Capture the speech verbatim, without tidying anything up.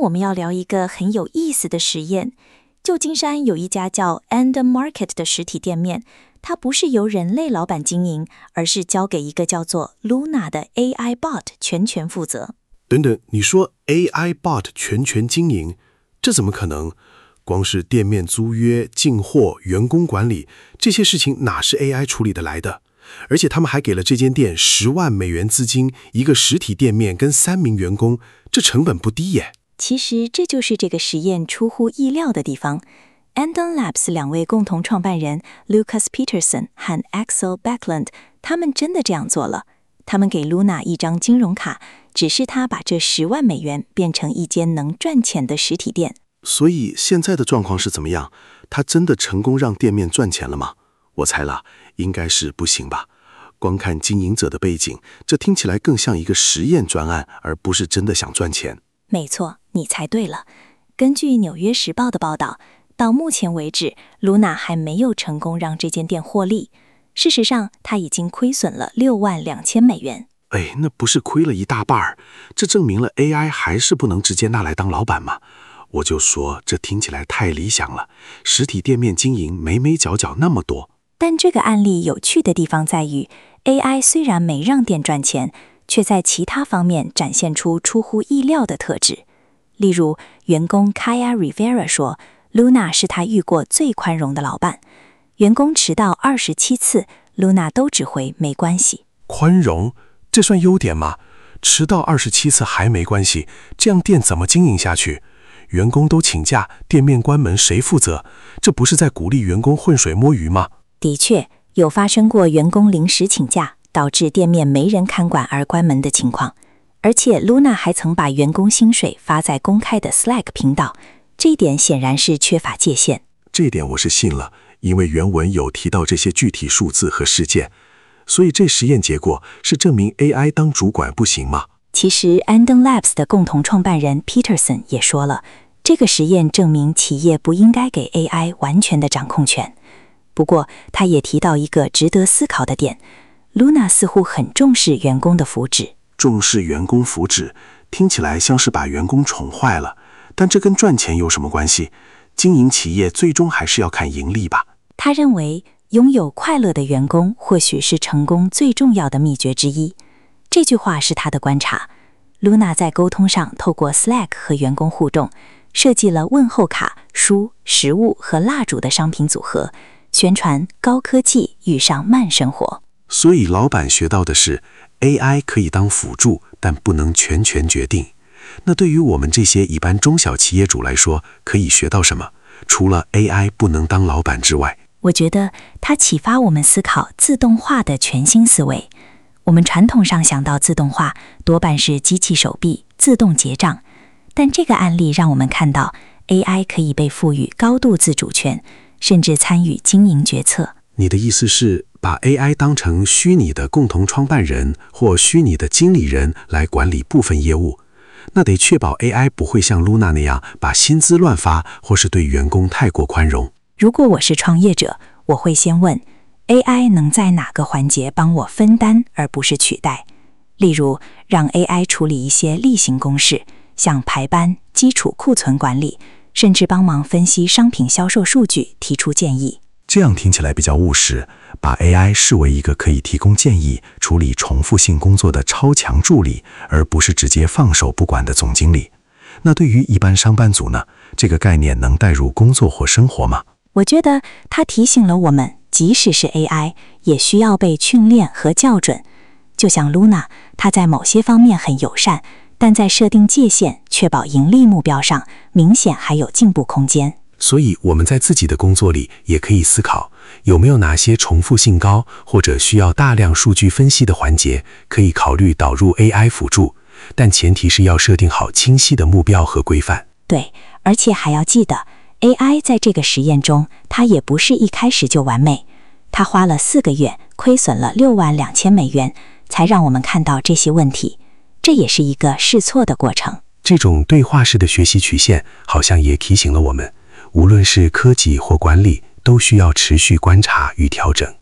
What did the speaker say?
我们要聊一个很有意思的实验。旧金山有一家叫 Andon Market 的实体店面，它不是由人类老板经营，而是交给一个叫做 Luna 的 A I bot 全权负责。 等等，你说 A I bot 全权经营，这怎么可能？光是店面租约、进货、员工管理，这些事情哪是 A I 处理得来的？而且他们还给了这间店十万美元资金，一个实体店面跟三名员工，这成本不低耶。 其实这就是这个实验出乎意料的地方。Andon Labs 两位共同创办人 Lucas Peterson 和 Axel Backlund， 他们真的这样做了。他们给 Luna 一张金融卡，指示他把这十万美元变成一间能赚钱的实体店。 所以现在的状况是怎么样？他真的成功让店面赚钱了吗？我猜了，应该是不行吧。光看经营者的背景，这听起来更像一个实验专案，而不是真的想赚钱。 没错，你猜对了。根据《纽约时报》的报道，到目前为止 ，Luna 还没有成功让这间店获利。事实上，他已经亏损了六万两千美元。 哎，那不是亏了一大半儿？这证明了 A I 还是不能直接拿来当老板吗？我就说这听起来太理想了，实体店面经营眉眉角角那么多。 但这个案例有趣的地方在于 ，A I 虽然没让店赚钱，却在其他方面展现出出乎意料的特质。例如，员工 Kaya Rivera 说 ，Luna 是他遇过最宽容的老板。员工迟到二十七次 ，Luna 都只回没关系。 宽容，这算优点吗？迟到二十七次还没关系，这样店怎么经营下去？员工都请假，店面关门谁负责？这不是在鼓励员工浑水摸鱼吗？ 的确，有发生过员工临时请假，导致店面没人看管而关门的情况。而且 Luna 还曾把员工薪水发在公开的 Slack 频道，这一点显然是缺乏界限。 这一点我是信了，因为原文有提到这些具体数字和事件。所以这实验结果是证明 A I 当主管不行吗？ 其实 Andon Labs 的共同创办人 Peterson 也说了，这个实验证明企业不应该给 A I 完全的掌控权。不过他也提到一个值得思考的点， Luna 似乎很重视员工的福祉。 重视员工福祉，听起来像是把员工宠坏了，但这跟赚钱有什么关系？经营企业最终还是要看盈利吧。 他认为拥有快乐的员工或许是成功最重要的秘诀之一。这句话是他的观察。Luna 在沟通上透过 Slack 和员工互动，设计了问候卡、书、食物和蜡烛的商品组合，宣传高科技遇上慢生活。 所以老板学到的是 A I 可以当辅助，但不能全权决定。那对于我们这些一般中小企业主来说，可以学到什么？除了 A I 不能当老板之外， 我觉得它启发我们思考自动化的全新思维。我们传统上想到自动化，多半是机器手臂、自动结账，但这个案例让我们看到 A I 可以被赋予高度自主权，甚至参与经营决策。 你的意思是把 A I 当成虚拟的共同创办人或虚拟的经理人来管理部分业务？那得确保 A I 不会像 Luna 那样把薪资乱发，或是对员工太过宽容。 如果我是创业者，我会先问 A I 能在哪个环节帮我分担而不是取代。例如，让 A I 处理一些例行公事，像排班、基础库存管理，甚至帮忙分析商品销售数据，提出建议。 这样听起来比较务实，把 A I 视为一个可以提供建议、处理重复性工作的超强助理，而不是直接放手不管的总经理。那对于一般上班族呢？这个概念能带入工作或生活吗？ 我觉得它提醒了我们，即使是 A I， 也需要被训练和校准。就像 Luna， 它在某些方面很友善，但在设定界限、确保盈利目标上，明显还有进步空间。 所以我们在自己的工作里也可以思考，有没有哪些重复性高或者需要大量数据分析的环节，可以考虑导入 A I 辅助，但前提是要设定好清晰的目标和规范。 对，而且还要记得 A I 在这个实验中，它也不是一开始就完美，它花了四个月，亏损了六万两千美元，才让我们看到这些问题。这也是一个试错的过程。 这种对话式的学习曲线，好像也提醒了我们，无论是科技或管理，都需要持续观察与调整。